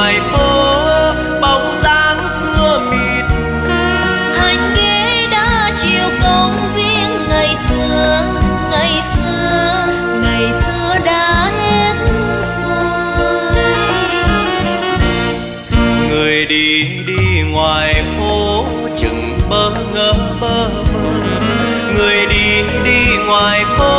ngoài phố, bóng dáng xưa mịt mù. Thành ghế đá chiều công viên ngày xưa, ngày xưa, ngày xưa đã hết rồi. Người đi đi ngoài phố chừng bơ ngỡ bơ vơ, người đi đi ngoài phố